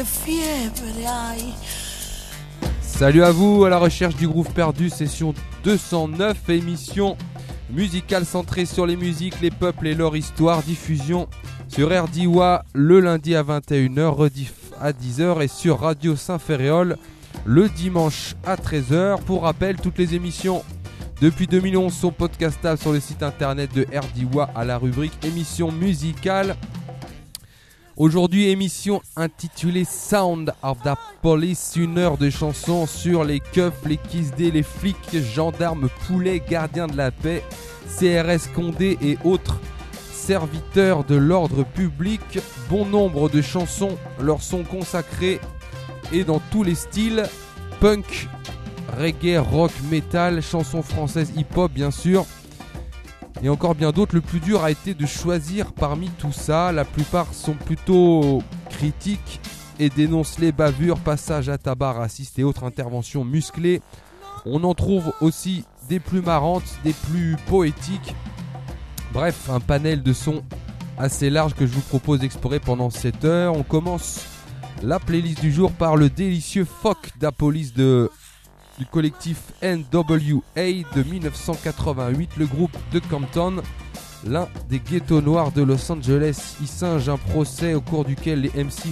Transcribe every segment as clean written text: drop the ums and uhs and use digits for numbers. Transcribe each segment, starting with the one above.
fiebre hay. Salut à vous, à la recherche du groove perdu, session 209, émission musicale centrée sur les musiques, les peuples et leur histoire, diffusion sur RDIWA le lundi à 21h, rediff à 10h et sur Radio Saint-Ferréol le dimanche à 13h. Pour rappel, toutes les émissions depuis 2011 sont podcastables sur le site internet de RDIWA à la rubrique émissions musicales. Aujourd'hui, émission intitulée Sound of the Police, 1 heure de chansons sur les keufs, les kissdés, les flics, gendarmes, poulets, gardiens de la paix, CRS Condé et autres serviteurs de l'ordre public. Bon nombre de chansons leur sont consacrées et dans tous les styles, punk, reggae, rock, metal, chansons françaises, hip-hop bien sûr. Et encore bien d'autres. Le plus dur a été de choisir parmi tout ça. La plupart sont plutôt critiques et dénoncent les bavures, passages à tabac, racistes et autres interventions musclées. On en trouve aussi des plus marrantes, des plus poétiques. Bref, un panel de sons assez large que je vous propose d'explorer pendant cette heure. On commence la playlist du jour par le délicieux Fuck Da Police du collectif NWA de 1988, le groupe de Compton, l'un des ghettos noirs de Los Angeles, y singe un procès au cours duquel les MC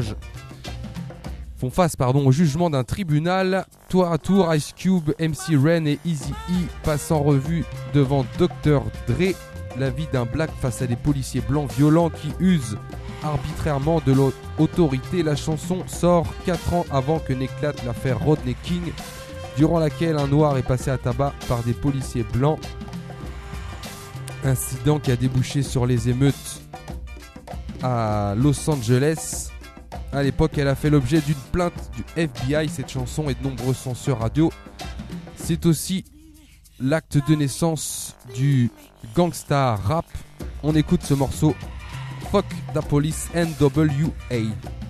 font face au jugement d'un tribunal. Tour à tour, Ice Cube, MC Ren et Eazy-E passent en revue devant Dr. Dre la vie d'un black face à des policiers blancs violents qui usent arbitrairement de l'autorité. La chanson sort 4 ans avant que n'éclate l'affaire Rodney King, durant laquelle un noir est passé à tabac par des policiers blancs. Incident qui a débouché sur les émeutes à Los Angeles. À l'époque, elle a fait l'objet d'une plainte du FBI, cette chanson, et de nombreux censeurs radio. C'est aussi l'acte de naissance du gangsta rap. On écoute ce morceau, Fuck Da Police NWA.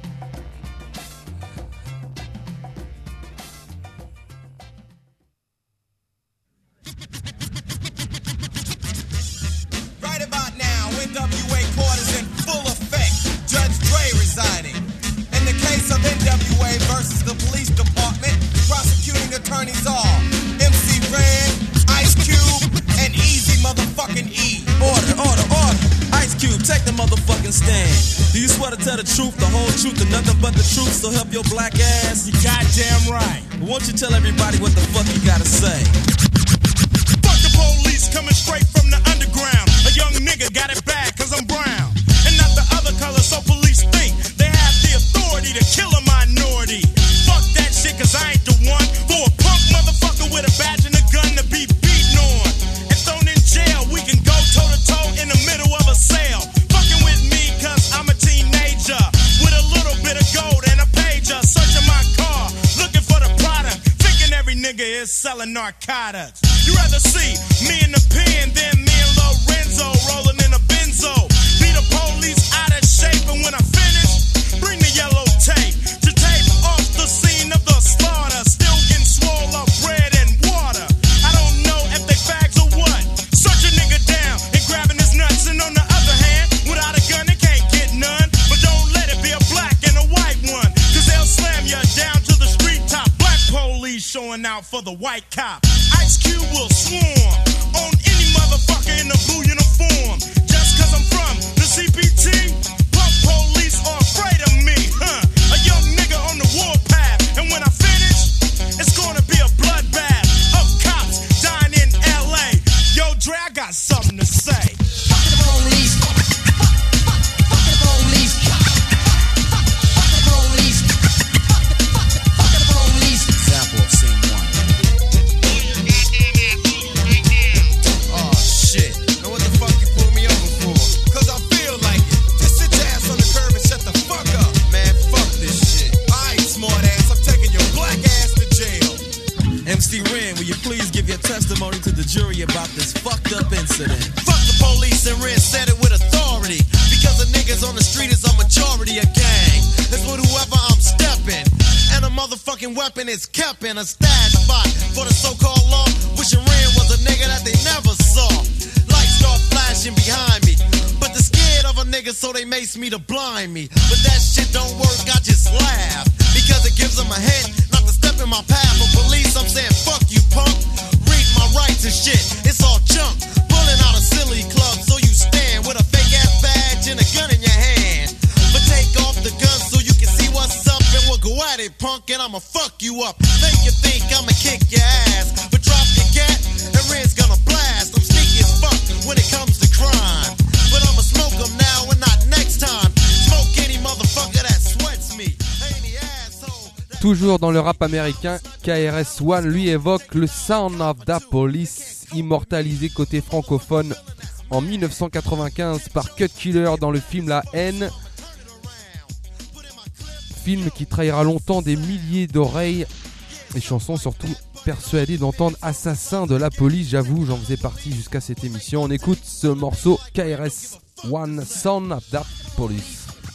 Tell the truth, the whole truth, and nothing but the truth. So help your black ass. You goddamn right. Won't you tell everybody what the fuck you gotta say? Fuck the police coming straight from the underground. A young nigga got it bad cause I'm brown. And not the other color, so police think they have the authority to kill a minority. Fuck that shit cause I ain't the one for a punk motherfucker with a badge and a gun to be beaten on and thrown in jail. We can go toe to toe in the middle of a sale. Fucking with me cause I'm a teenager with a little bit of gold and a pager. Searching my car, looking for the product, thinking every nigga is selling narcotics. You rather see me in the pen than me and Lorenzo rolling in a benzo. Be the police out of shape, and when I finish, bring the yellow tape to tape off the scene of the slaughter. Still getting swole up bread and water. I don't know if they fags or what. Search a nigga down and grabbing his nuts, and on the other hand, without a gun they can't get none. But don't let it be a black and a white one, cause they'll slam you down to the street top. Black police showing out for the white cop. Ice Cube will swarm on any motherfucker in a blue uniform. Just cause I'm from the CPT, punk police are afraid of me, huh? A young nigga on the warpath, and when I finish, it's gonna be a bloodbath of cops dying in LA. Yo, Dre, I got something to say. Fuck the police. Fuck the police. Fuck the police. Fuck the police. Example of scene 1. Oh shit. Now what the fuck you pull me over for? Cause I feel like it. Just sit your ass on the curb and shut the fuck up. Man, fuck this shit. Alright, smart ass, I'm taking your black ass to jail. MC Ren, will you please give your testimony to the jury about this fucked up incident? Fuck the police, and Ren said it with authority. Because the niggas on the street is a majority of gang. It's with whoever I'm stepping. And a motherfucking weapon is kept in a stash spot for the so-called law. Wishing Ren was a nigga that they never saw. Lights start flashing behind me, but they're scared of a nigga, so they may chase me to blind me. But that shit don't work, I just laugh. Because it gives them a hint not to step in my path. For police, I'm saying, fuck you, punk. Read my rights and shit, it's all junk. Pulling out a silly club, so you stand with a fake ass badge and a gun in your hand. But take off the gun so you can see what's up, and we'll go at it, punk, and I'ma fuck you up. Make you think I'ma kick your ass, but drop your gat, and Red's gonna blast. I'm sneaky as fuck when it comes to crime, but I'ma smoke them now and not next time. Smoke any motherfucker that sweats me. Any asshole. Toujours dans le rap américain, KRS-One lui évoque le Sound of the Police, immortalisé côté francophone en 1995 par Cut Killer dans le film La Haine. Film qui trahira longtemps des milliers d'oreilles et chansons surtout persuadées d'entendre Assassin de la police. J'avoue, j'en faisais partie jusqu'à cette émission. On écoute ce morceau KRS-One, Sound of the Police.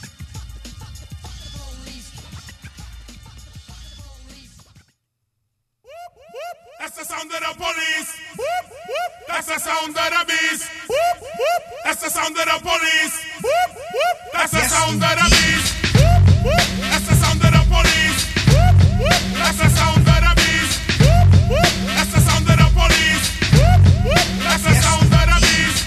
That's the sound of the police. That's the sound of the beast. That's the sound of the police. That's the sound of the beast. That's the sound of the police. That's the sound of the beast. That's the sound of the police. That's the sound of the beast.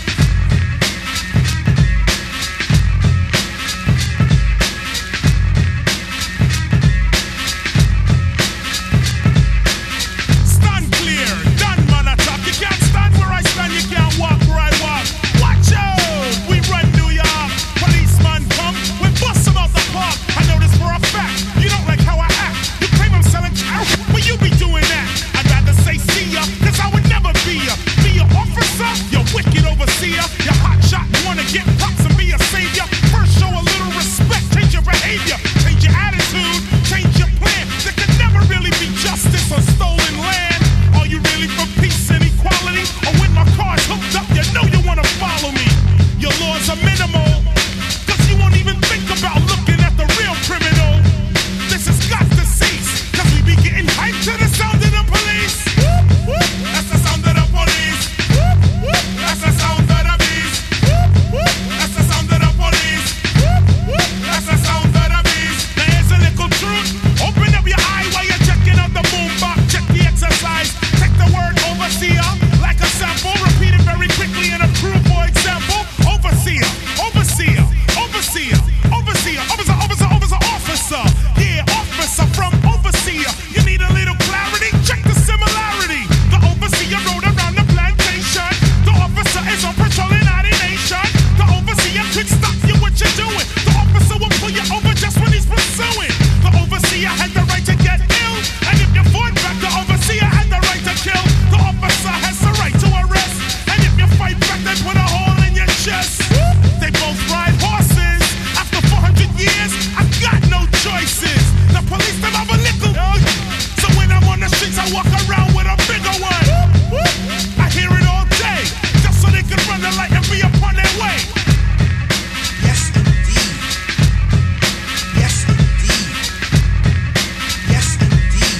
Stand clear, done man attack. You can't stand where I stand, you can't walk where I walk. Watch out, we run New York. Policeman come, we bust them out the park. I know this for a fact, you don't like how I act. You claim I'm selling cow, well you be doing that. I'd rather say see ya, cause I would never be ya. Be your officer, you wicked overseer. You hot shot, wanna get props and be a savior. First show a little respect, change your behavior. Change your attitude, change your plan. There could never really be justice on stolen land. Are you really for peace and equality? Or when my car's hooked up, you know you wanna follow me. Your laws are minimal, cause you won't even think about looking at the real criminal. This has got to cease, cause we be getting hyped to the sound of the police. That's the sound of the police. That's the sound of the beast. That's the sound of the police. That's the sound of the beast. Now here's a little truth. Open up your eye while you're checking out the boombox. Check the exercise. Take the word overseer like a sample. Repeat it very quickly in a crew, for example. Overseer, overseer, overseer, overseer, officer, officer, officer, officer. Yeah, officer from overseer. You need a little clarity? Check the similarity. The overseer rode around the plantation. The officer is on patrol in our nation. The overseer could stop you what you're doing. The officer will pull you over just when he's pursuing. The overseer had the right to get ill. And if you fought back, the overseer had the right to kill. The officer has the right to arrest. And if you fight back, they put a hole in your chest. They both ride horses. After 400 years, I got no choices. The police don't have a nickel. So when I'm on the streets, I walk around with a bigger one. I hear it all day, just so they can run the light and be upon their way. Yes, indeed. Yes, indeed. Yes, indeed.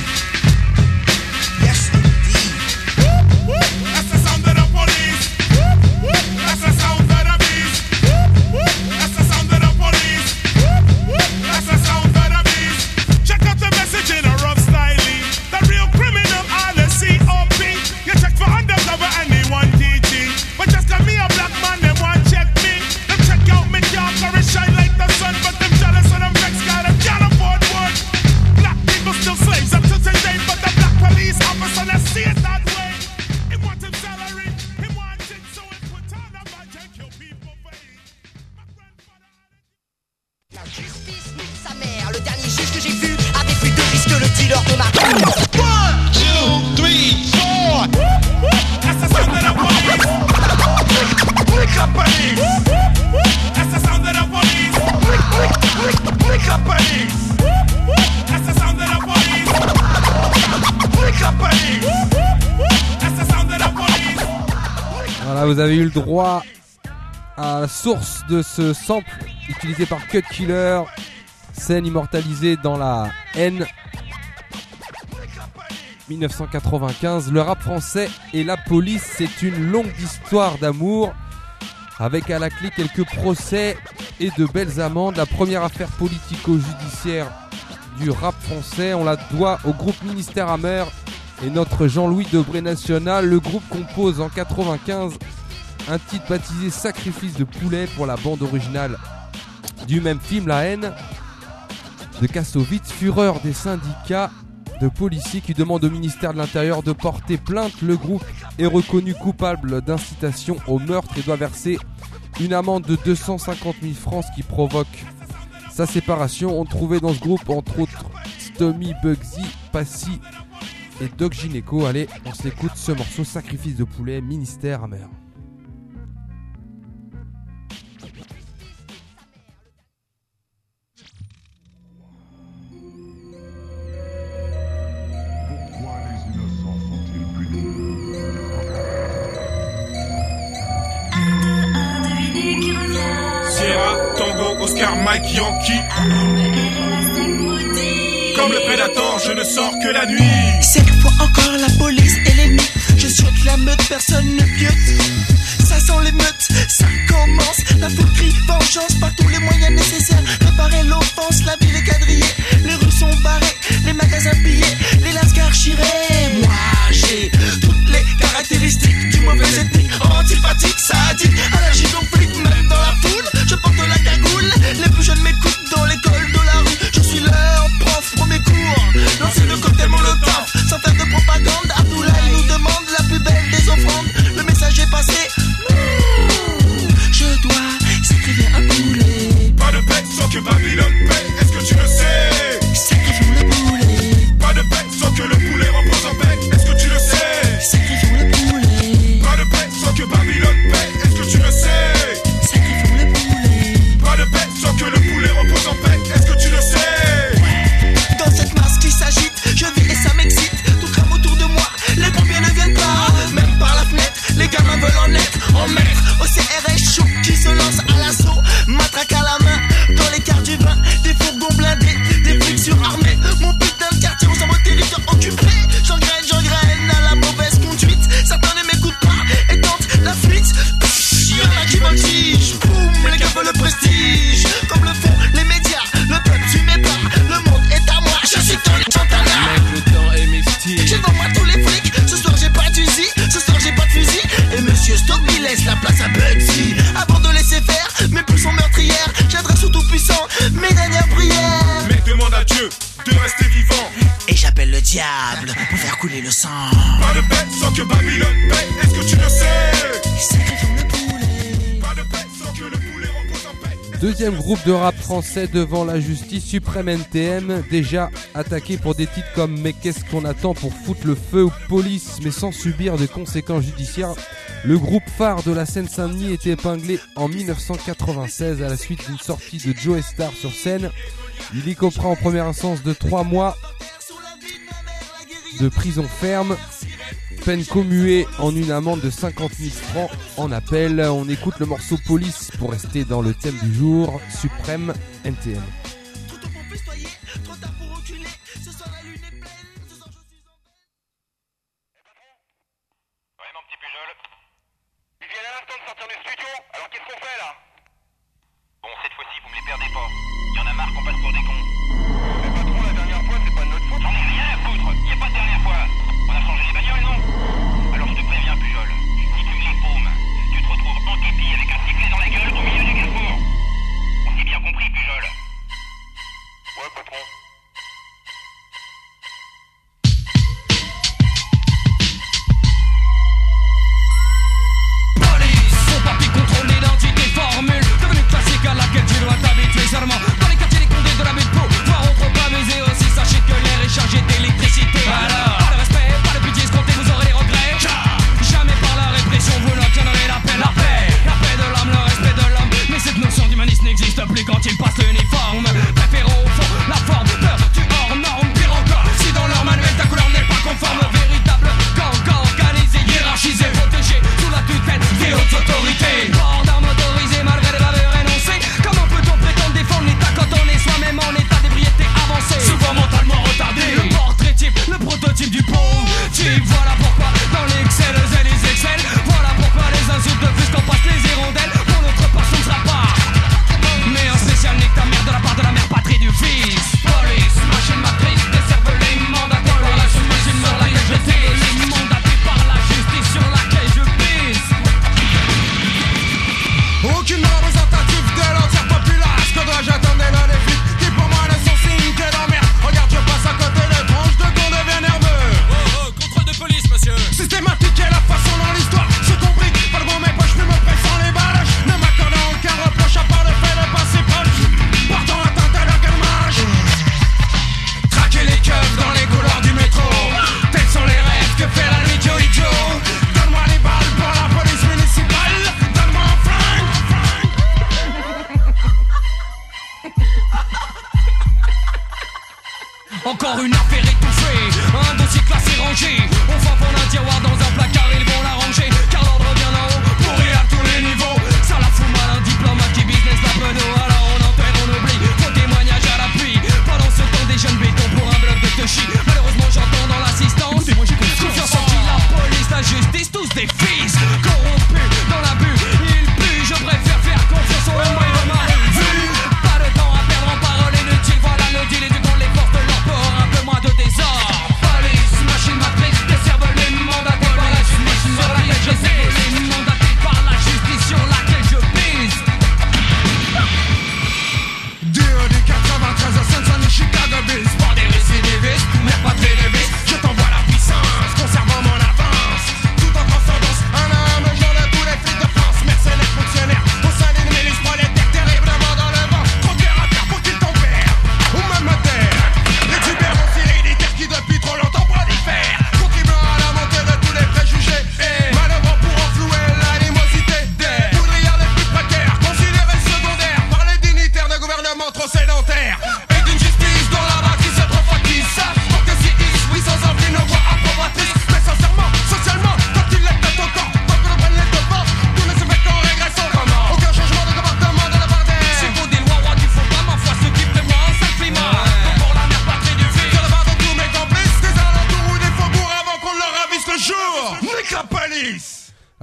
Yes, indeed. That's the sound of the police. That's the sound of the beast. That's the sound of the police. That's the sound of the beast. Check out the message in a rough style. The real criminal are the COP. You check for undercover and they want DG. But just got me a black man, they want check me. Them check out me car, car it shine like the sun. But them jealous of them vex, got them can't afford one. Black people still slaves up to today. But the black police officer, let's see it that way. He want him salary, he want it, so he put on a badge and kill people for it. My grandfather... La justice nique sa mère. Le dernier juge que j'ai vu avait plus de risques que le dealer de ma 1, 2, 3, 4. That's the sound of the police. Lick up police. That's the sound of the police. Lick up police. That's the sound of the police. Lick up police. That's the sound of the police. Voilà, vous avez eu le droit à la source de ce sample utilisé par Cut Killer, scène immortalisée dans La Haine 1995. Le rap français et la police, c'est une longue histoire d'amour. avec à la clé quelques procès et de belles amendes. La première affaire politico-judiciaire du rap français, on la doit au groupe Ministère Hammer et notre Jean-Louis Debré National. Le groupe compose en 95 un titre baptisé Sacrifice de poulet pour la bande originale du même film, La haine de Kassovitz, fureur des syndicats de policiers qui demandent au ministère de l'Intérieur de porter plainte. Le groupe est reconnu coupable d'incitation au meurtre et doit verser une amende de 250 000 francs, ce qui provoque sa séparation. On trouvait dans ce groupe entre autres Stomy, Bugsy, Passy et Doc Gynéco. Allez, on s'écoute ce morceau Sacrifice de poulet, Ministère Hammer. Oscar, Mike, Yankee. Comme le prédateur, je ne sors que la nuit. Cette fois encore la police et l'ennemi. Je souhaite la meute, personne ne piote. Ça sent l'émeute, ça commence. La foule crie vengeance par tous les moyens nécessaires. Réparer l'offense, la ville est quadrillée. Les rues sont barrées, les magasins pillés, les lascars chirés. Moi j'ai toutes les caractéristiques du mauvais ethnique. Antipathique, sadique, allergique au flic, même dans la foule. Je porte la cagoule, les plus jeunes m'écoutent dans l'école de la rue. Je suis leur prof, premier cours. Lancer le cocktail molotov, sans faire de propagande. Abdoulaye nous demande la plus belle des offrandes. Le message est passé. Je dois sacrifier un poulet. Pas de paix sans que Babylone paie, est-ce que tu le sais? Sacrifions le poulet. Pas de paix sans que le poulet repose en paix, est-ce que tu le sais? Sacrifions le poulet. Pas de paix sans que Babylone paie, est-ce que tu le sais? Sacrifions le poulet. Pas de paix sans que le poulet repose en paix, est-ce que tu le sais? Dans cette masse qui s'agite, je vis et ça m'excite. Tout crame autour de moi, les pompiers ne viennent pas. Même par la fenêtre, les gamins veulent en être. En maître, au CRS chaud qui se lance à l'assaut. Matraque à la main, dans les quarts du vin. Des fourgons blindés, des flics surarmés. Mon putain de quartier ressemble au territoire occupé. J'engraine à la mauvaise conduite. Certains ne m'écoutent pas et tentent la fuite. Y'en a qui voltigent, boum, les gars veulent le prestige. Comme le font les médias, le peuple tu m'es pas. Le monde est à moi, je suis dans les chantanas. Mec, le temps est mystique. J'ai devant moi tous les flics, ce soir j'ai pas d'usi, ce soir j'ai pas de fusil. Et monsieur Stomy laisse la place à Bugsy. Avant de laisser faire, mes pulsions sont meurtrières. J'adresse au tout-puissant mes dernières prières. Mec, demande à Dieu de rester vivant. Et j'appelle le diable pour faire couler le sang. Pas de paix sans que Babylone paie, est-ce que tu le sais? Sacrifions le poulet. Pas de paix sans que le poulet repose en paix. Deuxième groupe de rap français devant la justice, Suprême NTM, déjà attaqué pour des titres comme Mais qu'est-ce qu'on attend pour foutre le feu aux polices, mais sans subir de conséquences judiciaires. Le groupe phare de la Seine-Saint-Denis était épinglé en 1996 à la suite d'une sortie de Joe Star sur scène. Il y copera en première instance de 3 mois de prison ferme, peine commuée en une amende de 50 000 francs en appel. On écoute le morceau Police pour rester dans le thème du jour, Suprême NTM. Ouais, mon petit Pujol. Ils viennent à l'instant de sortir du studio, alors qu'est-ce qu'on fait là? Bon, cette fois-ci, vous me les perdez pas. Y en a marre qu'on passe pour des cons. Mais patron, la dernière fois, c'est pas de notre faute. J'en ai rien à foutre, y a pas de dernière fois. On a changé les bagnoles, non? Alors je te préviens, Pujol. Si tu me les paumes, tu te retrouves en képi avec un sifflet dans la gueule au milieu du carrefour. On s'est bien compris, Pujol.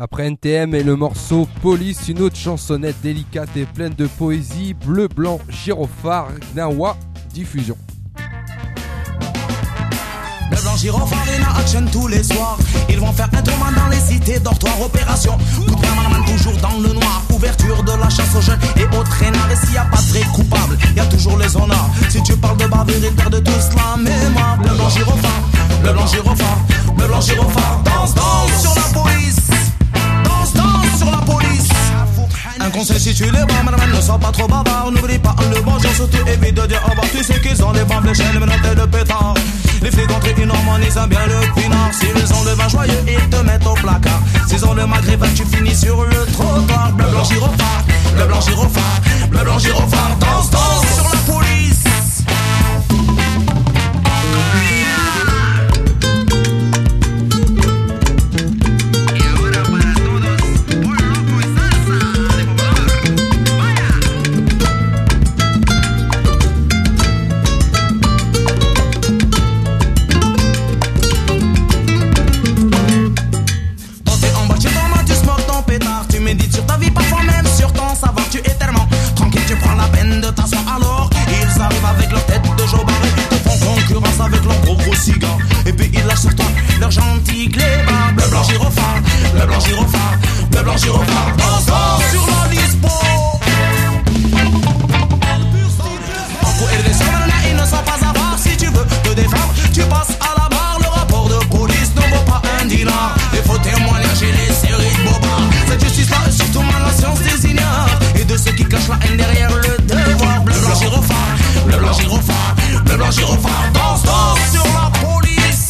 Après NTM et le morceau Police, une autre chansonnette délicate et pleine de poésie, Bleu, Blanc, Gyrophare, Gnawa, diffusion. Bleu, blanc, gyrophare, in action tous les soirs. Ils vont faire un tournoi dans les cités dortoirs. Opération coup de pied, man, toujours dans le noir. Ouverture de la chasse aux jeunes et aux traînards. Et s'il n'y a pas de vrai coupable, il y a toujours les honneurs. Si tu parles de bavure, ils perdent tous la mémoire. Bleu, blanc, gyrophare, bleu, blanc, gyrophare, bleu, blanc, gyrophare. Danse, danse sur la police. Danse, danse sur la police. Un conseil si tu les vois, madame, ne sois pas trop bavard. N'oublie pas le bonjour, surtout évite de dire au revoir. Tu sais qu'ils ont des bombes, les chaînes, menottes de pétard. Les flics entre eux, ils harmonisent bien le pinard. S'ils ont le vin joyeux, ils te mettent au placard. S'ils ont le maghrébin, tu finis sur le trottoir. Bleu, blanc, gyrophare, bleu, blanc, gyrophare, bleu, blanc, gyrophare. Danse, danse sur la police. Et puis ils lâchent sur toi leur gentil clébard. Bleu, blanc, gyrophare, bleu, blanc, gyrophare, bleu, blanc, gyrophare. Danse, danse sur la dispo. En coup et les hommes, ils ne sont pas à part. Si tu veux te défendre, tu passes à la barre. Le rapport de police ne vaut pas un dinar. Les faux témoignages et les séries de bobards. Cette justice-là est surtout mal la science des ignares et de ceux qui cachent la haine derrière le devoir. Bleu, blanc, gyrophare, bleu, blanc, gyrophare, bleu, blanc, gyrophare. Danse, danse sur la police.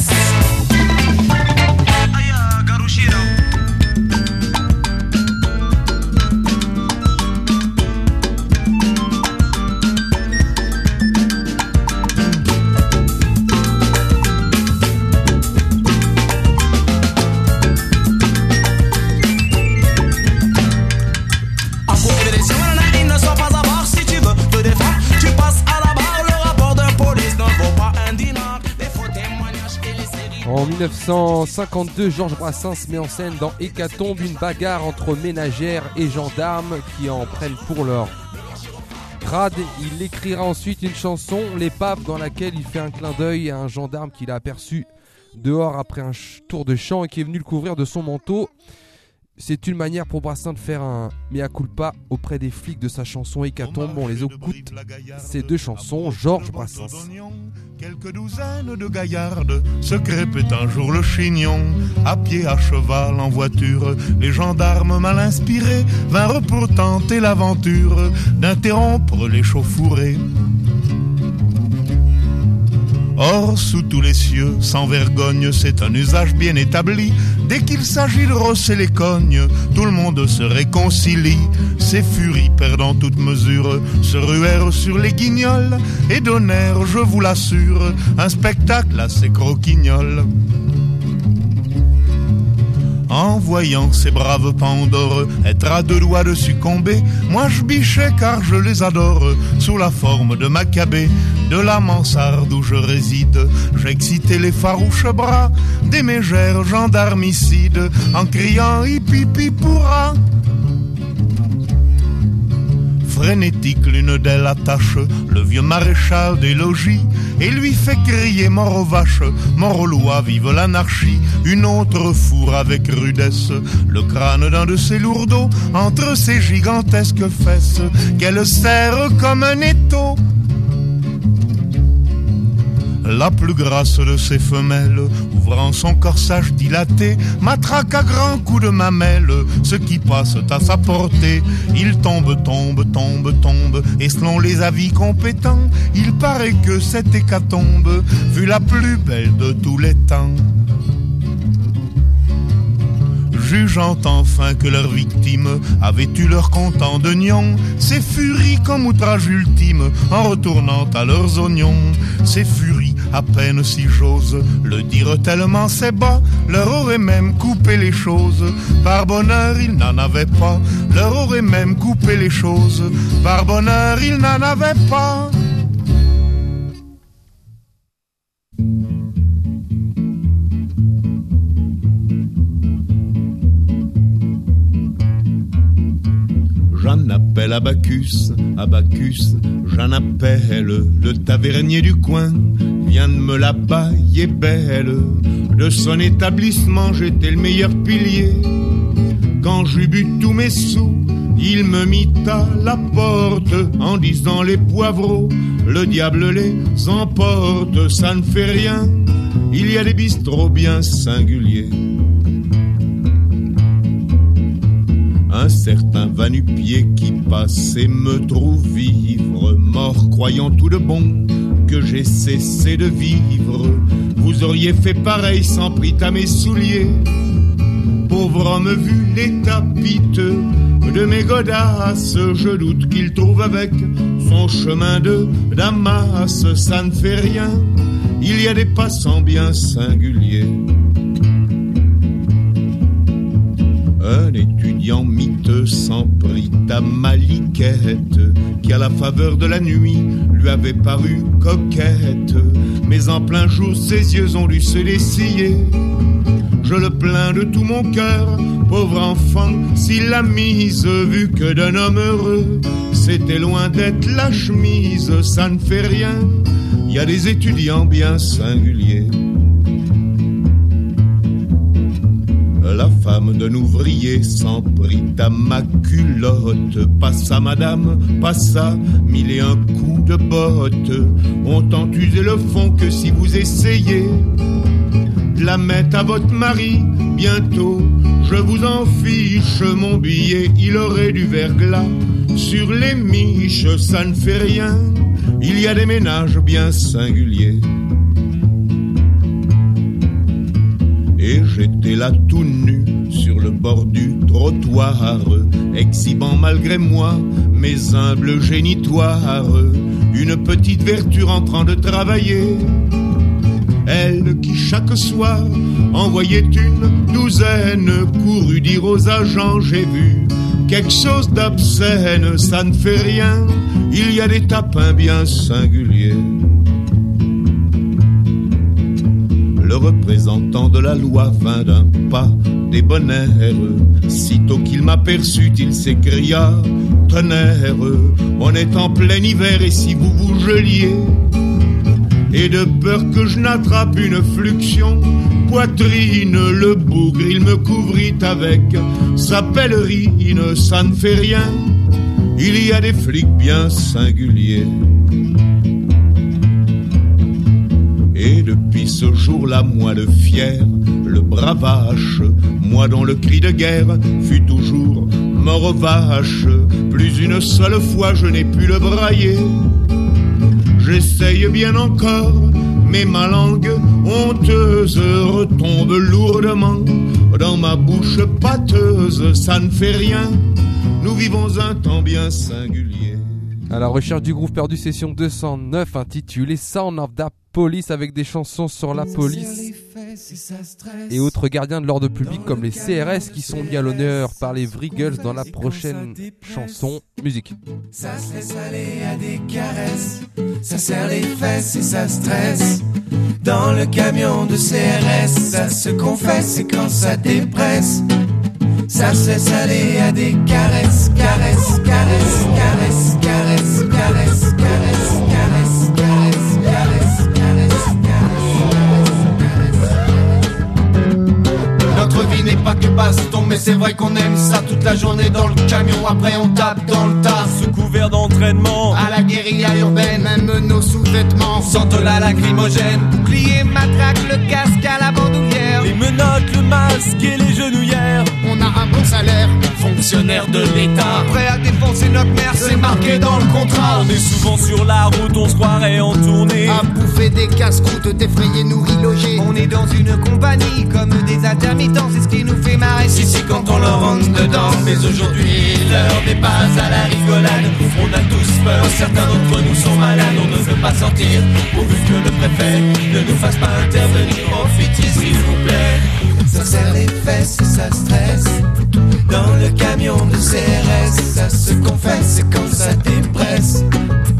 En 1952, Georges Brassens met en scène dans Hécatombe une bagarre entre ménagères et gendarmes qui en prennent pour leur grade. Il écrira ensuite une chanson, L'Épave, dans laquelle il fait un clin d'œil à un gendarme qu'il a aperçu dehors après un tour de champ et qui est venu le couvrir de son manteau. C'est une manière pour Brassens de faire un mea culpa auprès des flics de sa chanson Hécatombe. On les écoute, ces deux chansons, Georges Brassens. Quelques douzaines de gaillardes se crêpaient un jour le chignon. À pied, à cheval, en voiture, les gendarmes mal inspirés vinrent pour tenter l'aventure d'interrompre l'échauffourée. Or, sous tous les cieux, sans vergogne, c'est un usage bien établi. Dès qu'il s'agit de rosser les cognes, tout le monde se réconcilie. Ces furies, perdant toute mesure, se ruèrent sur les guignols et donnèrent, je vous l'assure, un spectacle assez croquignol. En voyant ces braves pandores être à deux doigts de succomber, moi je bichais car je les adore, sous la forme de Maccabée. De la mansarde où je réside, j'excitais les farouches bras des mégères gendarmicides, en criant hippie pourra. Frénétique, l'une d'elles attache le vieux maréchal des logis et lui fait crier mort aux vaches, mort aux lois, vive l'anarchie. Une autre fourre avec rudesse le crâne d'un de ses lourdeaux entre ses gigantesques fesses qu'elle serre comme un étau. La plus grasse de ses femelles, ouvrant son corsage dilaté, matraque à grands coups de mamelle ce qui passe à sa portée. Il tombe, et selon les avis compétents, il paraît que cette hécatombe fut la plus belle de tous les temps. Jugeant enfin que leurs victimes avaient eu leur content de nion, ces furies comme outrage ultime en retournant à leurs oignons. Ces furies, à peine si j'ose le dire tellement c'est bas, leur auraient même coupé les choses. Par bonheur ils n'en avaient pas, leur auraient même coupé les choses. Par bonheur ils n'en avaient pas. m'appelle Abacus, Abacus, j'en appelle. Le tavernier du coin vient de me la bailler belle. De son établissement, j'étais le meilleur pilier. Quand j'eus bu tous mes sous, il me mit à la porte en disant les poivreaux, le diable les emporte, ça ne fait rien. Il y a des bistrots bien singuliers. Un certain va-nu-pied qui passe et me trouve vivre, mort croyant tout de bon que j'ai cessé de vivre. Vous auriez fait pareil sans prix à mes souliers. Pauvre homme vu l'état piteux de mes godasses, je doute qu'il trouve avec son chemin de Damas. Ça ne fait rien, il y a des passants bien singuliers. Un étudiant miteux s'en prit à ma liquette, qui à la faveur de la nuit lui avait paru coquette. Mais en plein jour ses yeux ont dû se dessiller. Je le plains de tout mon cœur, pauvre enfant, s'il l'a mise, vu que d'un homme heureux, c'était loin d'être la chemise. Ça ne fait rien, y a des étudiants bien singuliers. La femme d'un ouvrier s'en prit à ma culotte, passa madame, passa, mille et un coups de botte. On tente user le fond que si vous essayez de la mettre à votre mari, bientôt, je vous en fiche, mon billet, il aurait du verglas sur les miches, ça ne fait rien, il y a des ménages bien singuliers. Et j'étais là tout nu sur le bord du trottoir, exhibant malgré moi mes humbles génitoires. Une petite vertu en train de travailler, elle qui chaque soir envoyait une douzaine, courut dire aux agents j'ai vu quelque chose d'obscène. Ça ne fait rien, il y a des tapins bien singuliers. Le représentant de la loi vint d'un pas débonnaire. Sitôt qu'il m'aperçut, il s'écria « Tonnerre, on est en plein hiver et si vous vous geliez ?» Et de peur que je n'attrape une fluxion poitrine, le bougre il me couvrit avec sa pèlerine. Ça ne fait rien, il y a des flics bien singuliers. Et depuis ce jour-là, moi le fier, le bravache, moi dont le cri de guerre fut toujours mort aux vaches, plus une seule fois je n'ai pu le brailler. J'essaye bien encore, mais ma langue honteuse retombe lourdement dans ma bouche pâteuse. Ça ne fait rien, nous vivons un temps bien singulier. À la recherche du groove perdu, session 209, intitulée Sound of the Police, avec des chansons sur la police et autres gardiens de l'ordre public comme les CRS qui sont mis à l'honneur par les Vriggles dans la prochaine chanson. Musique. Ça se laisse aller à des caresses, ça serre les fesses et ça stresse. Dans le camion de CRS, ça se confesse et quand ça dépresse, ça se laisse aller à des caresses, caresses, caresses, caresses, caresses, caresses, caresses, caresses, caresses, caresses, caresses, caresses. Notre vie n'est pas que baston, mais c'est vrai qu'on aime ça toute la journée dans le camion. Après on tape dans le tas, sous couvert d'entraînement, à la guérilla urbaine, même nos sous-vêtements sentent la lacrymogène. Bouclier, matraque, le casque à la bandoulière, les menottes, le masque et les genouillères. On a un bon salaire, fonctionnaire de l'État, prêt à défoncer notre mère, c'est marqué dans le contrat. On est souvent sur la route, on se croirait en tournée, à bouffer des casse-croûtes, défrayés, nourris, logés. On est dans une compagnie comme des intermittents, c'est ce qui nous fait marrer si quand on leur rentre dedans. Mais aujourd'hui, l'heure n'est pas à la rigolade, on a tous peur, certains d'entre nous sont malades. On ne veut pas sortir, pourvu que le préfet ne nous fasse pas intervenir. Oh pitié s'il vous plaît. Ça serre les fesses et ça stresse. Dans le camion de CRS, ça se confesse et quand ça dépresse, ça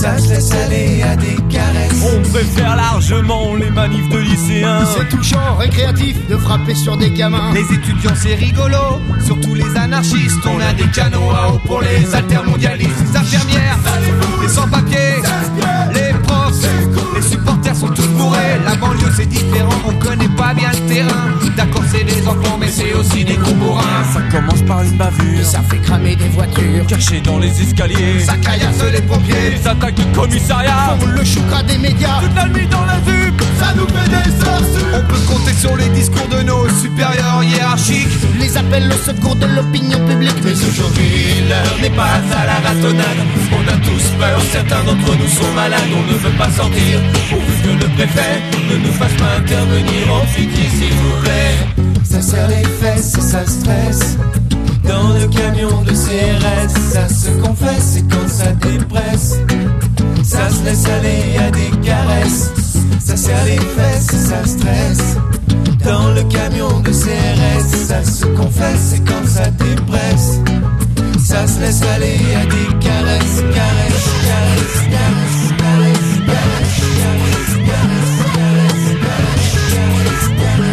ça se laisse aller à des caresses. On préfère largement les manifs de lycéens. C'est touchant, récréatif de frapper sur des gamins. Les étudiants c'est rigolo, surtout les anarchistes. On a des canons à eau pour les altermondialistes. Les infirmières, les sans-papiers, les profs, les supporters sont tous bourrés. La banlieue c'est différent, on connaît pas bien le terrain. D'accord c'est des enfants mais c'est aussi des gros bourrins. Ça commence par une bavure, ça fait cramer des voitures, cachées dans les escaliers, ça caillasse les pompiers, les attaques de commissariat, font le choucra des médias, toute la nuit dans la ZUP, ça nous fait des sorties. On peut compter sur les discours de nos supérieurs hiérarchiques, les appels au secours de l'opinion publique. Mais aujourd'hui l'heure n'est pas à la ratonnade. On a tous peur, certains d'entre nous sont malades. On ne veut pas sortir, pourvu que le préfet ne nous fasse pas intervenir. En pitié s'il vous plaît. Ça serre les fesses et ça stresse. Dans le camion de CRS, ça se confesse et quand ça dépresse, ça se laisse aller à des caresses. Ça serre les fesses et ça stresse. Dans le camion de CRS, ça se confesse et quand ça dépresse, ça se laisse aller à des caresses, caresses, caresses, caresses, caresses, caresses, caresses, caresses, caresses, caresses,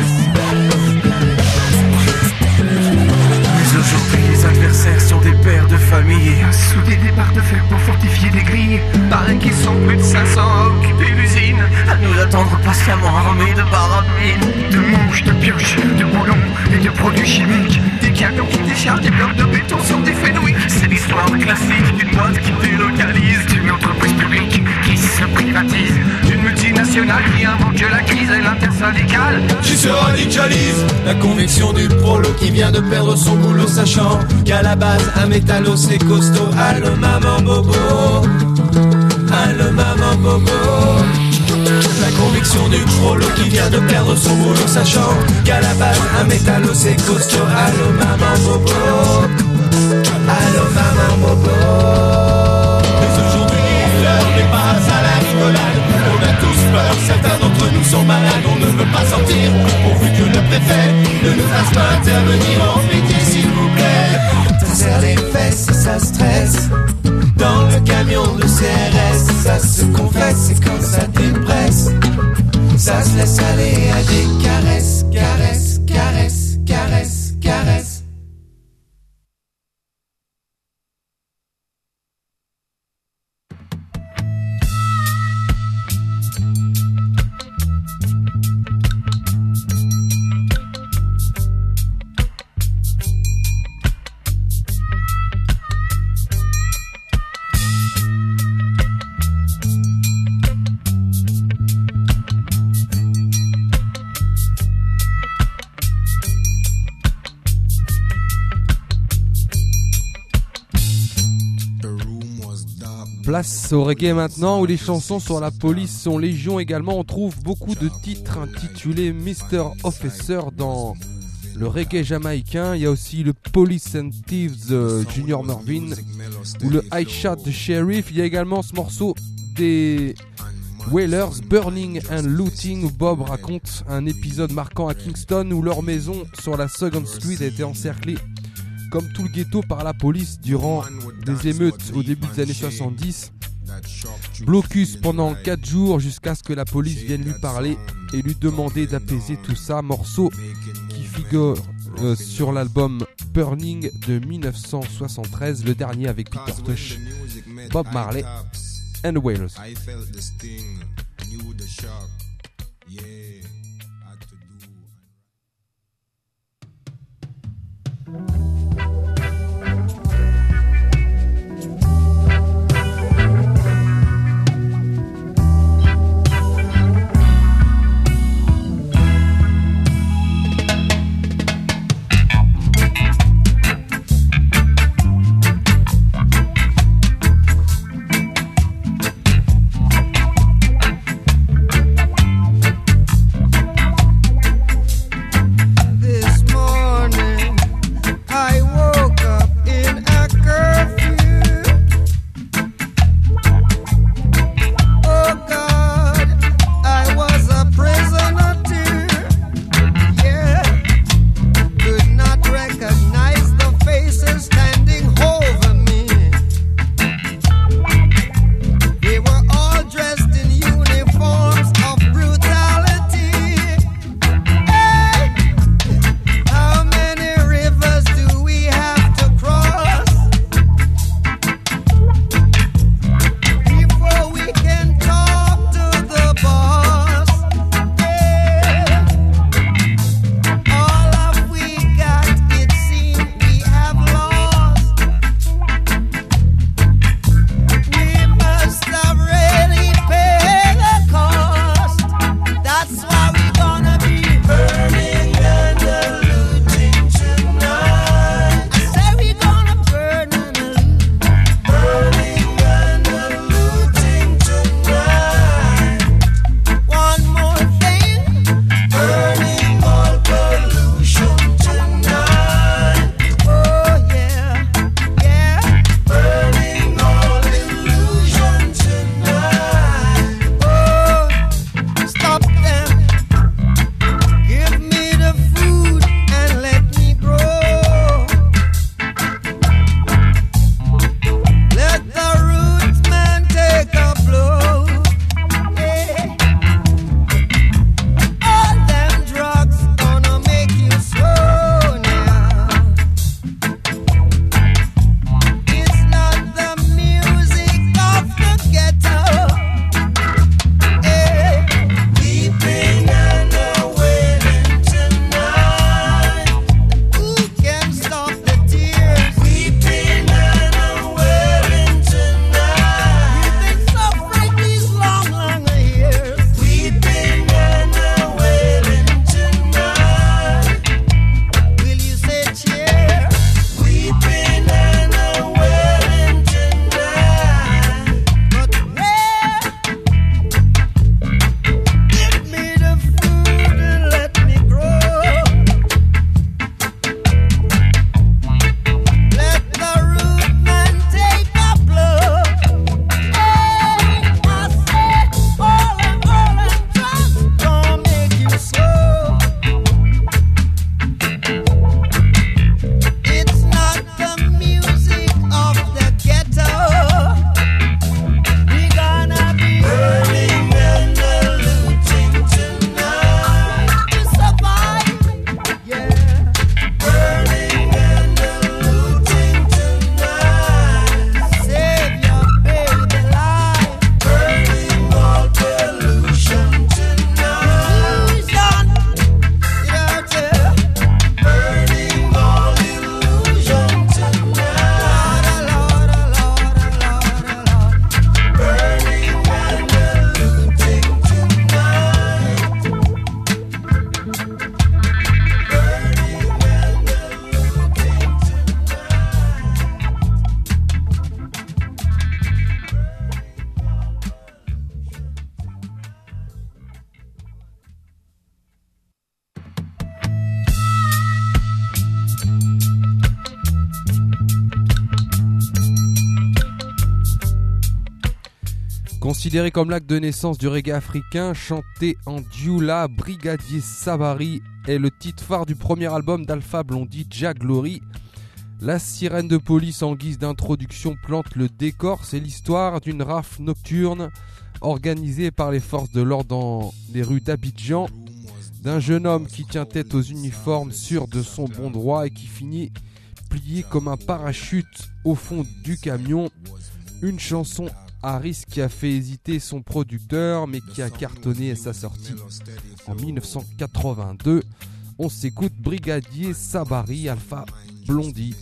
Mais aujourd'hui les adversaires sont des pères de famille, soudés des barres de fer pour fortifier des grilles. Paraît qu'ils sont plus de 500 à occuper l'usine, à nous attendre patiemment armés de barabines, de mouches, de pioches, de boulons et de produits chimiques. Des camions qui déchargent des blocs de béton sur des fenouilles. C'est l'histoire classique d'une boîte qui délocalise, d'une entreprise publique qui se privatise, d'une multinationale qui invoque la crise et l'intersyndicale qui se radicalise. La conviction du prolo qui vient de perdre son boulot, sachant qu'à la base un métallo c'est costaud. Allô maman bobo, allô maman bobo. La conviction du prolo qui vient de perdre son boulot, sachant qu'à la base un métallo c'est costaud. Allô maman bobo, allô maman bobo. Mais aujourd'hui l'heure n'est pas à la rigolade. On a tous peur, certains d'entre nous sont malades. On ne veut pas sortir, pourvu que le préfet ne nous fasse pas intervenir. En pitié s'il vous plaît. Ça serre les fesses et ça stresse. Dans le camion de CRS, ça se confesse et quand ça dépresse, ça se laisse aller à des caresses, caresses, caresses, caresses, caresses. Place au reggae maintenant, où les chansons sur la police sont légion également. On trouve beaucoup de titres intitulés Mr. Officer dans le reggae jamaïcain. Il y a aussi le Police and Thieves Junior Mervyn ou le I Shot the Sheriff. Il y a également ce morceau des Wailers, Burning and Looting, où Bob raconte un épisode marquant à Kingston où leur maison sur la Second Street a été encerclée comme tout le ghetto par la police durant des émeutes au début des années 70. Blocus pendant 4 jours jusqu'à ce que la police vienne lui parler et lui demander d'apaiser tout ça. Morceau qui figure sur l'album Burning de 1973, le dernier avec Peter Tosh, Bob Marley and the Wailers. Considéré comme l'acte de naissance du reggae africain, chanté en dioula, Brigadier Sabari est le titre phare du premier album d'Alpha Blondy, Jah Glory. La sirène de police en guise d'introduction plante le décor. C'est l'histoire d'une rafle nocturne organisée par les forces de l'ordre dans les rues d'Abidjan, d'un jeune homme qui tient tête aux uniformes, sûr de son bon droit et qui finit plié comme un parachute au fond du camion. Une chanson à risque qui a fait hésiter son producteur mais qui a cartonné à sa sortie en 1982. On s'écoute Brigadier Sabari, Alpha Blondy.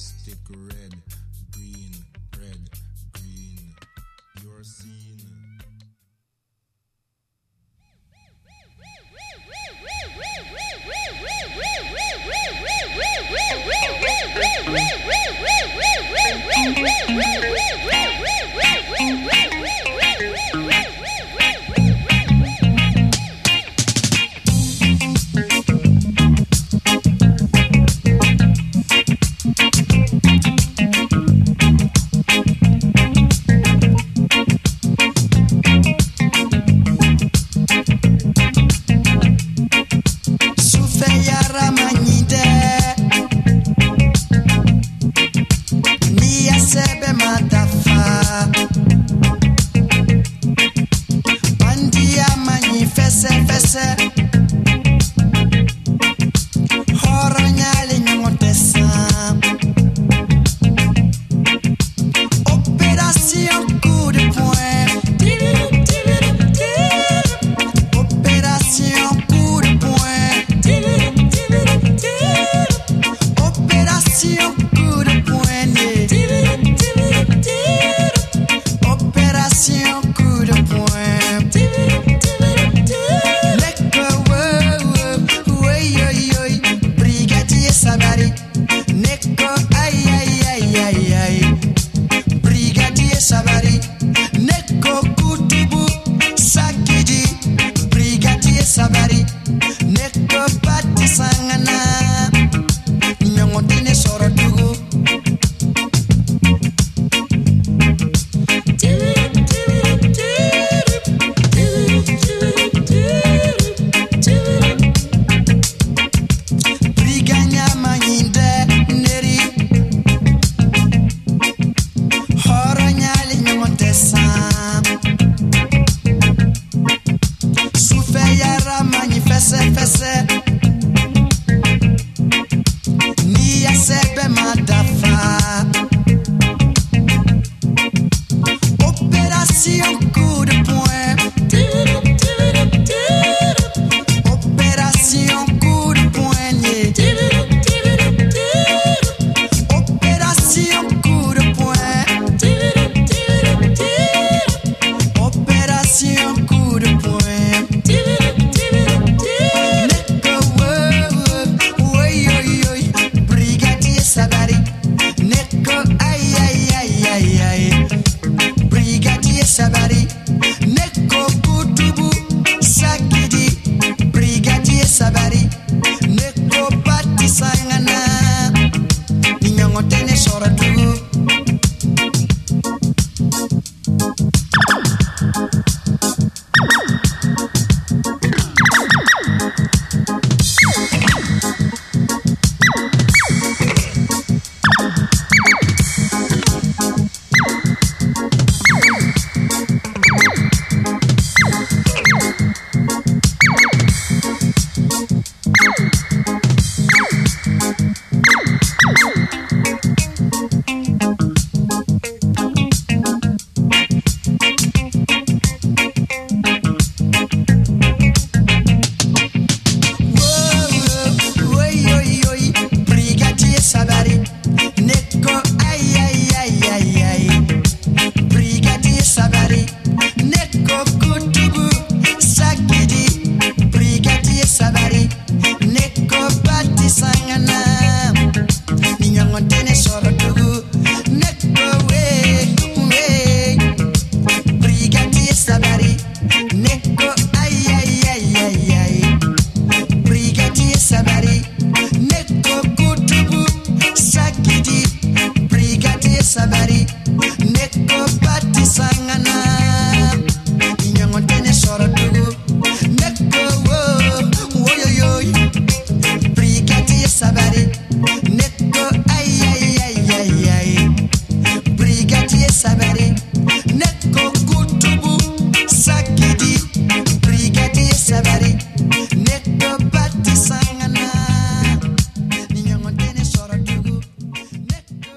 Savary, Neko Kutubu, Sakidi, Brigadier Savary, Neko Bati Sangana, Ninyontene Soratugu, Neko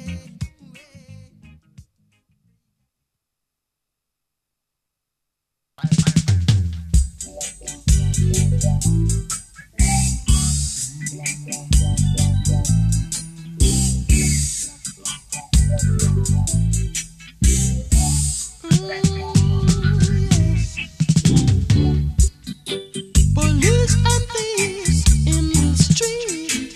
Police and thieves in the street,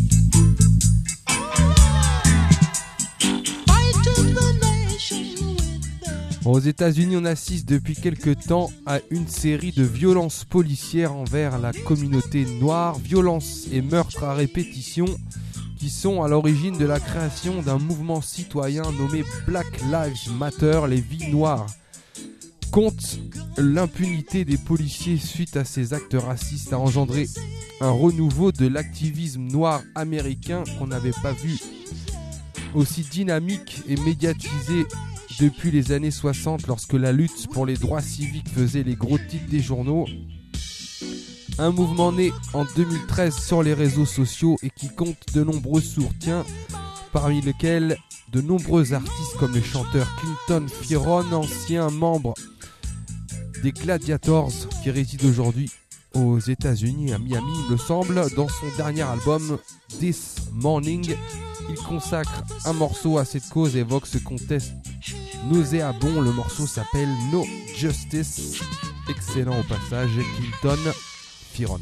fighting the nation with their... Aux États-Unis, on assiste depuis quelque temps à une série de violences policières envers la communauté noire, violences et meurtres à répétition qui sont à l'origine de la création d'un mouvement citoyen nommé Black Lives Matter, les vies noires. Contre l'impunité des policiers suite à ces actes racistes a engendré un renouveau de l'activisme noir américain qu'on n'avait pas vu aussi dynamique et médiatisé depuis les années 60 lorsque la lutte pour les droits civiques faisait les gros titres des journaux. Un mouvement né en 2013 sur les réseaux sociaux et qui compte de nombreux soutiens, parmi lesquels de nombreux artistes comme le chanteur Clinton Fearon, ancien membre des Gladiators qui réside aujourd'hui aux États-Unis, à Miami, il me semble. Dans son dernier album, This Morning, il consacre un morceau à cette cause et évoque ce contexte nauséabond. Le morceau s'appelle No Justice. Excellent au passage, Clinton Fearon.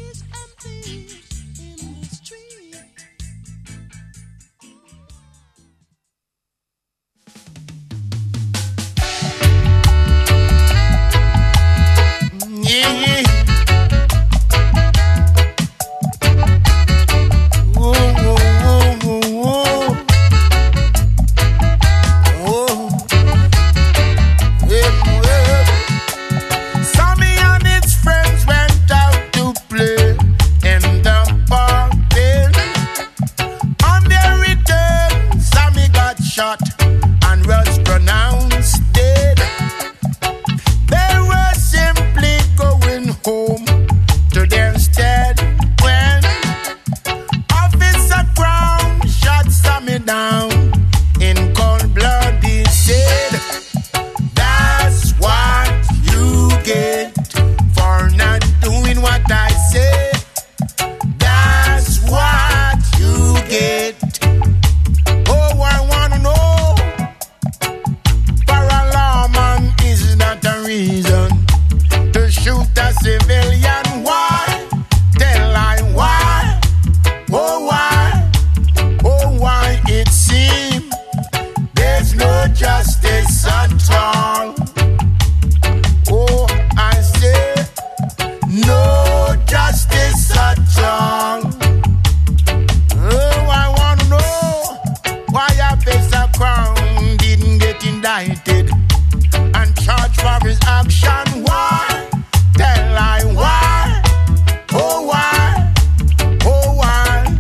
Yeah. Whoa, whoa, whoa, whoa, whoa. Yeah. Sammy and his friends went out to play in the park. On their return, Sammy got shot and was pronounced dead. They were simply going home to their stead when Officer Brown shot Sammy down in cold blood. He said, "That's what you get for not doing what I say. That's what you get." Oh, I wanna know, for a lawman is not a reason to shoot a civilian. Why? Tell I why? Oh, why? Oh, why? It seems there's no justice at all. Oh, I say no justice at all. Oh, I wanna know why Officer Crown didn't get indicted and charged for his action. Why? Tell I why? Oh, why? Oh, why?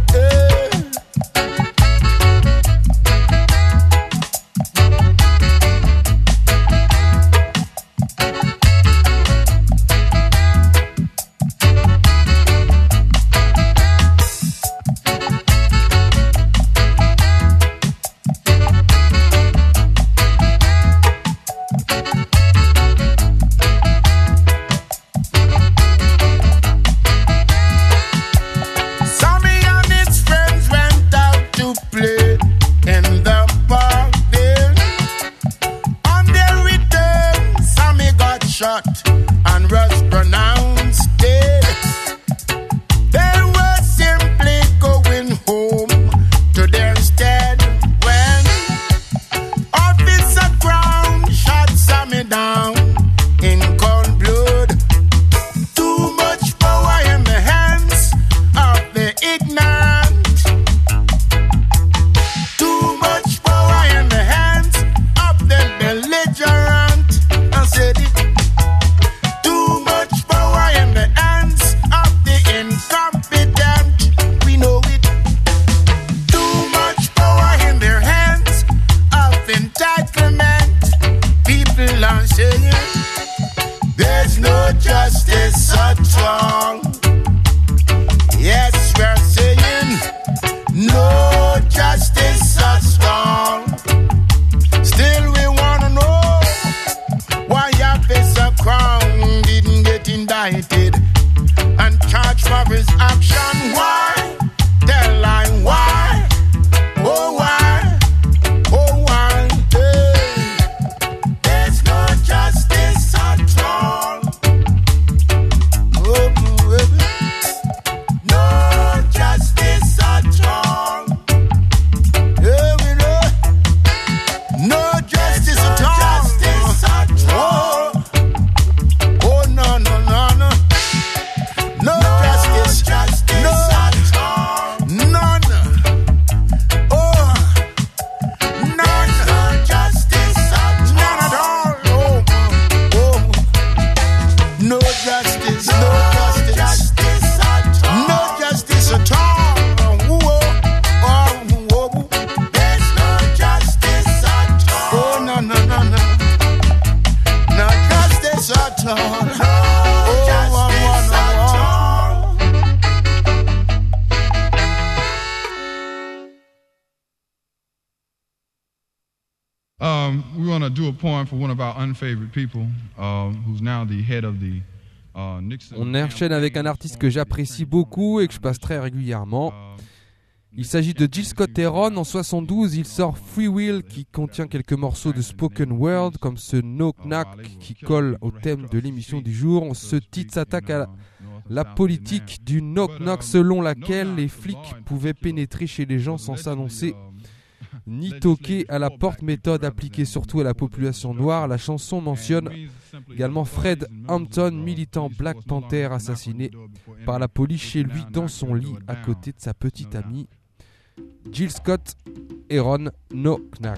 We want to do a poem for one of our unfavorite people, who's now the head of the Nixon. On enchaîne avec un artiste que j'apprécie beaucoup et que je passe très régulièrement. Il s'agit de Jill Scott-Heron. En 72, il sort Free Will qui contient quelques morceaux de spoken word comme ce Knock Knock qui colle au thème de l'émission du jour. Ce titre s'attaque à la politique du Knock Knock selon laquelle les flics pouvaient pénétrer chez les gens sans s'annoncer ni toquer à la porte, méthode appliquée surtout à la population noire. La chanson mentionne également Fred Hampton, militant Black Panther assassiné par la police chez lui dans son lit à côté de sa petite amie. Jill Scott-Heron, Knock Knock.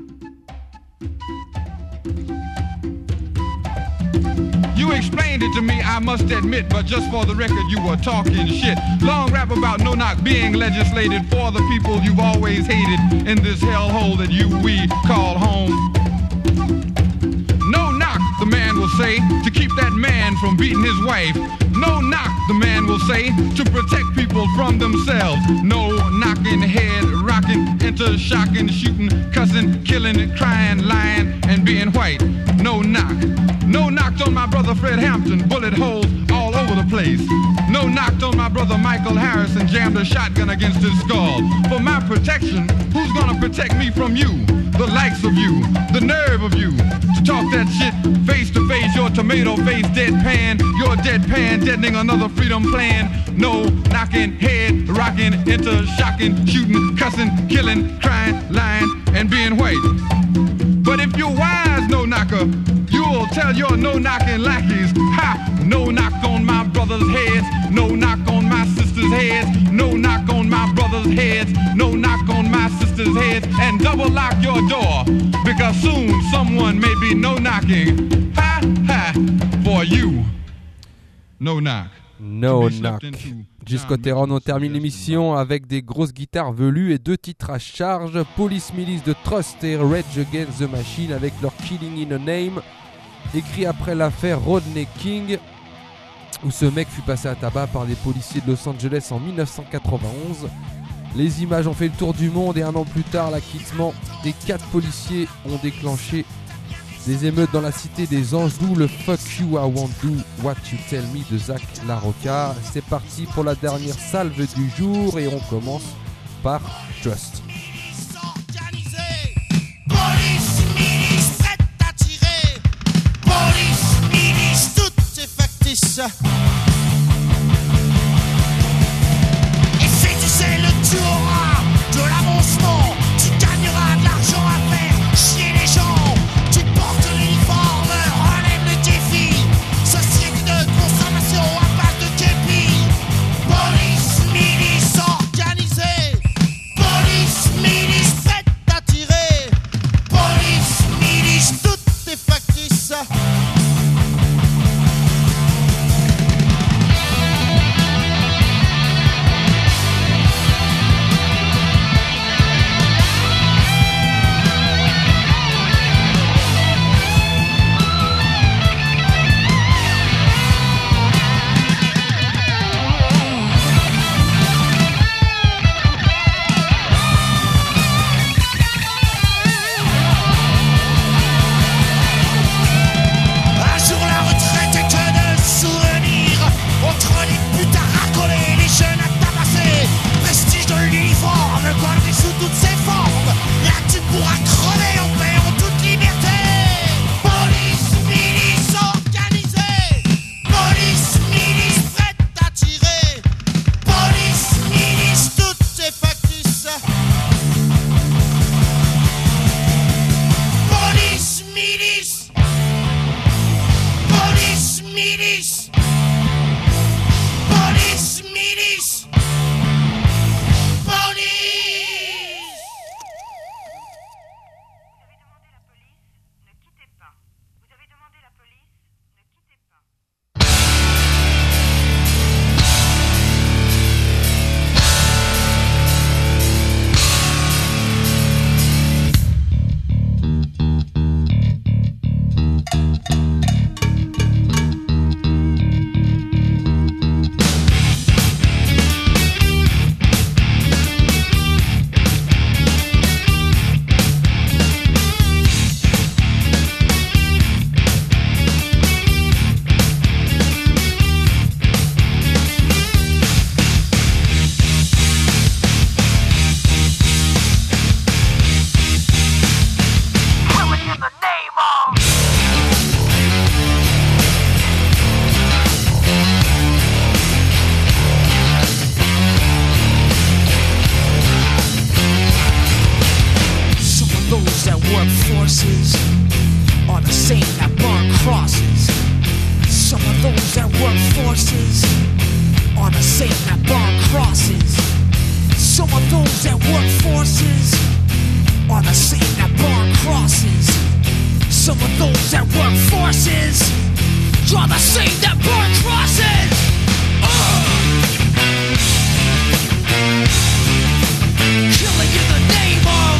You explained it to me, I must admit, but just for the record, you were talking shit. Long rap about no knock being legislated for the people you've always hated in this hellhole that we call home. No knock, the man will say, to keep that man from beating his wife. No knock, the man will say, to protect people from themselves. No knocking, head rocking, into shocking, shooting, cussing, killing, crying, lying, and being white. No knock. No knocked on my brother Fred Hampton, bullet holes all over the place. No knocked on my brother Michael Harrison, jammed a shotgun against his skull. For my protection, who's gonna protect me from you? The likes of you, the nerve of you, to talk that shit face to face, your tomato face deadpan, your deadpan deadening another freedom plan. No knocking, head rocking, into shocking, shooting, cussing, killing, crying, lying, and being white. But if you're wise, no knocker, you'll tell your no-knocking lackeys, ha! No knock on my brother's heads, no knock on my sister's heads, no knock on my brother's heads, no knock on my sister's heads, and double lock your door, because soon someone may be no-knocking, ha, ha, for you. No knock. No knock. Jill Scott-Heron, on termine l'émission avec des grosses guitares velues et 2 titres à charge. Police Milice de Trust et Rage Against the Machine avec leur Killing in a Name, écrit après l'affaire Rodney King, où ce mec fut passé à tabac par des policiers de Los Angeles en 1991. Les images ont fait le tour du monde et un an plus tard, l'acquittement des 4 policiers ont déclenché des émeutes dans la cité des Anges, d'où le Fuck You I Won't Do What You Tell Me de Zach LaRocca. C'est parti pour la dernière salve du jour et on commence par Trust. Police, milice, prête à tirer. Police, milice, tout est factice. Et si tu sais le tu auras de l'avancement, tu gagneras de l'argent à faire chier les gens. Tu portes l'uniforme, relève le défi. Société de consommation à base de képi. Police, milice organisée. Police, work forces are the same that burn crosses. Some of those that work forces are the same that burn crosses. Some of those that work forces are the same that burn crosses. Some of those that work forces are the same that burn crosses. Killing in the name of.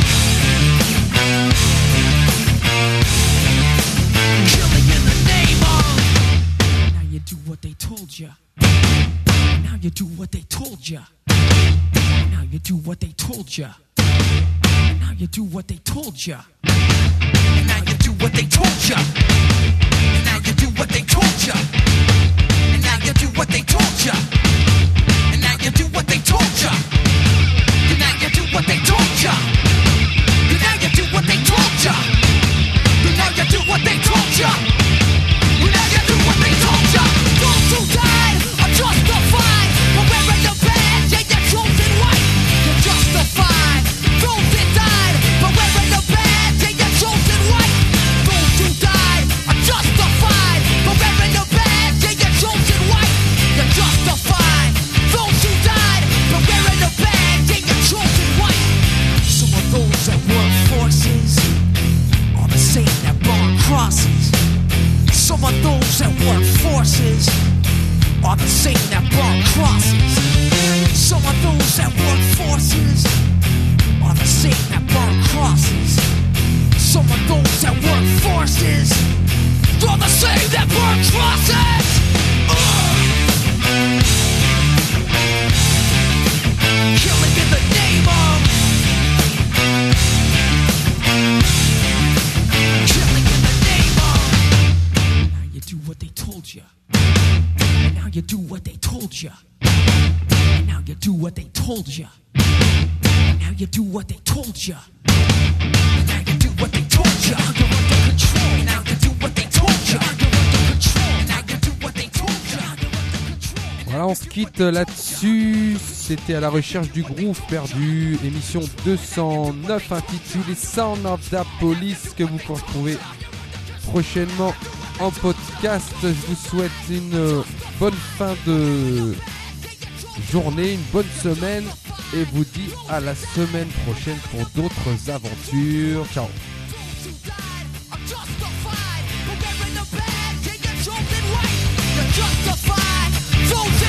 Killing in the name of. Now you do what they told you. Now you do what they told you. Now you do what they told you. Now you do what they told you. Now you do what they told you. Now you do what they told you. And now you do what they told you. And now you do what they told you. And now you do what they told you. And now you do what they told you. And now you do what they told you. And now you do what they told you. Those who died are justified for wearing the badge and your chosen white. You're justified. Those that died for wearing the badge and your chosen white. Those who died are justified for wearing the badge and your chosen white. You're justified. Those who died for wearing the badge and your chosen white. Some of those that work forces are the same that burn crosses. Some of those that work forces are the same that burn crosses. Some of those that work forces are the same that burn crosses. Some of those that work forces are the same that burn crosses. Killing in the name of. Killing in the name of. Now you do what they told you. And now you do what they told you. And now you do what they told you. And now you do what they told you. And now you do what they told you. You're under control. And now you do what they told you. You're under control. And now you do what they told you. You're under control. Voilà, on se quitte là-dessus. C'était à la recherche du groove perdu, émission 209 intitulée Sound of the Police, que vous pourrez retrouver prochainement en podcast. Je vous souhaite une bonne fin de journée, une bonne semaine et vous dis à la semaine prochaine pour d'autres aventures. Ciao. Justified.